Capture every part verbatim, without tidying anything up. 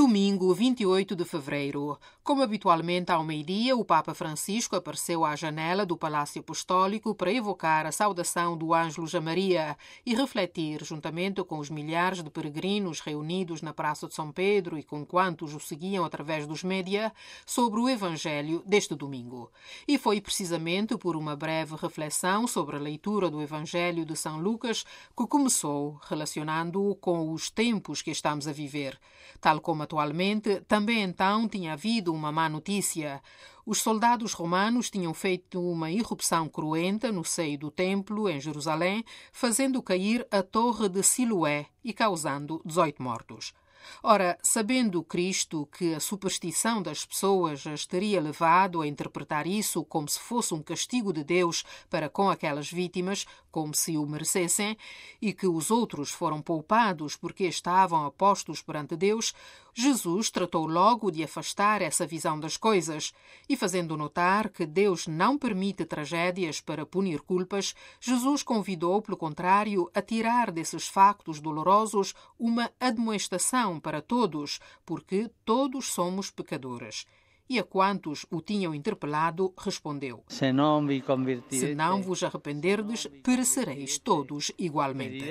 Domingo, vinte e oito de fevereiro. Como habitualmente ao meio-dia, o Papa Francisco apareceu à janela do Palácio Apostólico para evocar a saudação do Ângelus a Maria e refletir, juntamente com os milhares de peregrinos reunidos na Praça de São Pedro e com quantos o seguiam através dos média, sobre o Evangelho deste domingo. E foi precisamente por uma breve reflexão sobre a leitura do Evangelho de São Lucas que começou, relacionando-o com os tempos que estamos a viver. Tal como atualmente, também então tinha havido uma má notícia. Os soldados romanos tinham feito uma irrupção cruenta no seio do templo, em Jerusalém, fazendo cair a torre de Siloé e causando dezoito mortos. Ora, sabendo Cristo que a superstição das pessoas as teria levado a interpretar isso como se fosse um castigo de Deus para com aquelas vítimas, como se o merecessem, e que os outros foram poupados porque estavam apostos perante Deus, Jesus tratou logo de afastar essa visão das coisas e, fazendo notar que Deus não permite tragédias para punir culpas, Jesus convidou, pelo contrário, a tirar desses factos dolorosos uma admoestação para todos, porque todos somos pecadores. E a quantos o tinham interpelado, respondeu: Se não, vi Se não vos arrependerdes, perecereis todos igualmente.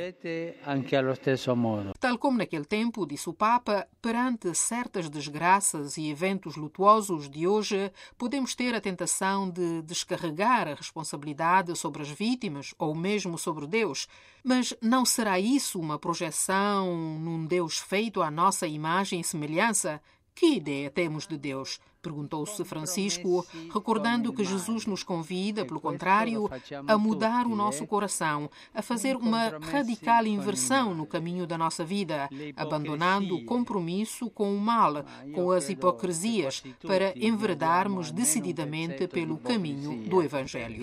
Tal como naquele tempo, disse o Papa, perante certas desgraças e eventos lutuosos de hoje, podemos ter a tentação de descarregar a responsabilidade sobre as vítimas ou mesmo sobre Deus. Mas não será isso uma projeção num Deus feito à nossa imagem e semelhança? Que ideia temos de Deus? Perguntou-se Francisco, recordando que Jesus nos convida, pelo contrário, a mudar o nosso coração, a fazer uma radical inversão no caminho da nossa vida, abandonando o compromisso com o mal, com as hipocrisias, para enveredarmos decididamente pelo caminho do Evangelho.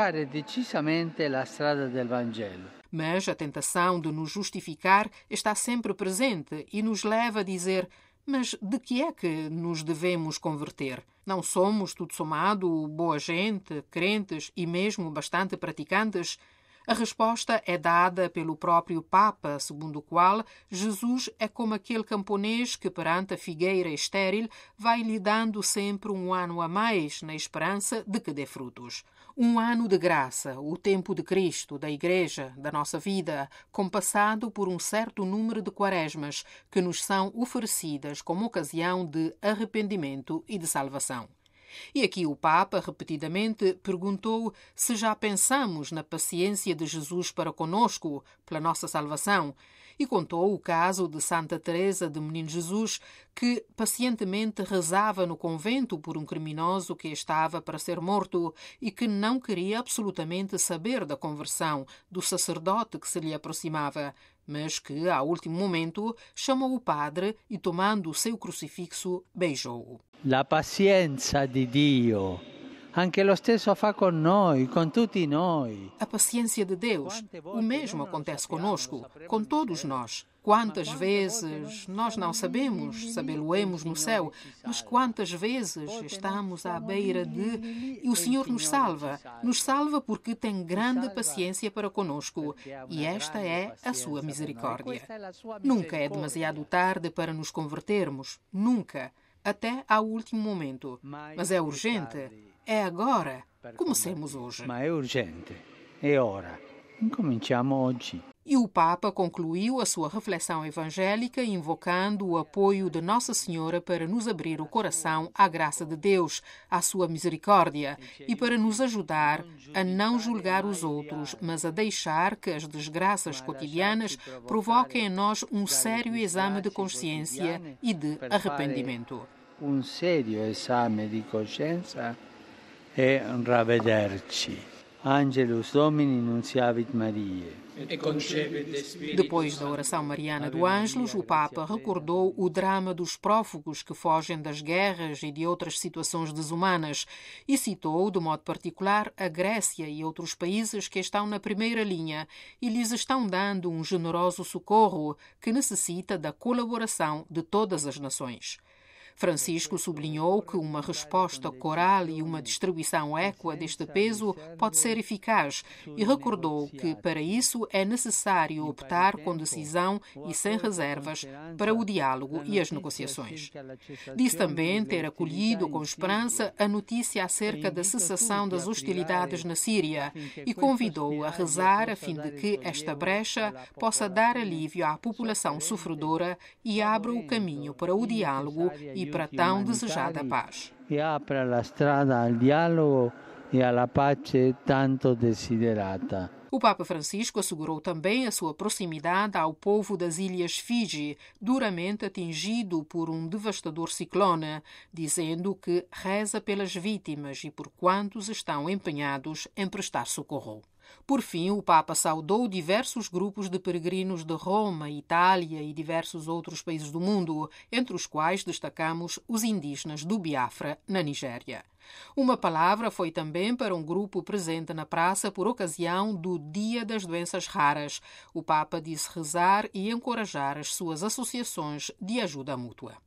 Mas a tentação de nos justificar está sempre presente e nos leva a dizer: mas de que é que nos devemos converter? Não somos, tudo somado, boa gente, crentes e mesmo bastante praticantes? A resposta é dada pelo próprio Papa, segundo o qual Jesus é como aquele camponês que, perante a figueira estéril, vai lhe dando sempre um ano a mais, na esperança de que dê frutos. Um ano de graça, o tempo de Cristo, da Igreja, da nossa vida, compassado por um certo número de quaresmas que nos são oferecidas como ocasião de arrependimento e de salvação. E aqui o Papa, repetidamente, perguntou se já pensamos na paciência de Jesus para conosco, pela nossa salvação, e contou o caso de Santa Teresa de Menino Jesus, que pacientemente rezava no convento por um criminoso que estava para ser morto e que não queria absolutamente saber da conversão do sacerdote que se lhe aproximava, mas que, ao último momento, chamou o padre e, tomando o seu crucifixo, beijou-o. La pazienza di Dio, anche lo stesso fa con noi, con tutti noi. A paciência de Deus, o mesmo acontece conosco, com todos nós. Quantas vezes nós não sabemos, sabê-lo-emos no céu, mas quantas vezes estamos à beira de... E o Senhor nos salva. Nos salva porque tem grande paciência para conosco. E esta é a sua misericórdia. Nunca é demasiado tarde para nos convertermos. Nunca. Até ao último momento. Mas é urgente. É agora. Comecemos hoje. Mas é urgente. É hora. Cominciamo oggi. E o Papa concluiu a sua reflexão evangélica invocando o apoio de Nossa Senhora para nos abrir o coração à graça de Deus, à sua misericórdia, e para nos ajudar a não julgar os outros, mas a deixar que as desgraças cotidianas provoquem em nós um sério exame de consciência e de arrependimento. Um sério exame de consciência e ravvederci. Angelus Domini nunciavit Mariae. Depois da oração mariana do Ângelus, o Papa recordou o drama dos prófugos que fogem das guerras e de outras situações desumanas e citou, de modo particular, a Grécia e outros países que estão na primeira linha e lhes estão dando um generoso socorro que necessita da colaboração de todas as nações. Francisco sublinhou que uma resposta coral e uma distribuição equa deste peso pode ser eficaz e recordou que, para isso, é necessário optar com decisão e sem reservas para o diálogo e as negociações. Disse também ter acolhido com esperança a notícia acerca da cessação das hostilidades na Síria e convidou a rezar a fim de que esta brecha possa dar alívio à população sofredora e abra o caminho para o diálogo e para a tão desejada paz. E apra la strada al dialogo e alla pace tanto desiderata. O Papa Francisco assegurou também a sua proximidade ao povo das Ilhas Fiji, duramente atingido por um devastador ciclone, dizendo que reza pelas vítimas e por quantos estão empenhados em prestar socorro. Por fim, o Papa saudou diversos grupos de peregrinos de Roma, Itália e diversos outros países do mundo, entre os quais destacamos os indígenas do Biafra, na Nigéria. Uma palavra foi também para um grupo presente na praça por ocasião do Dia das Doenças Raras. O Papa disse rezar e encorajar as suas associações de ajuda mútua.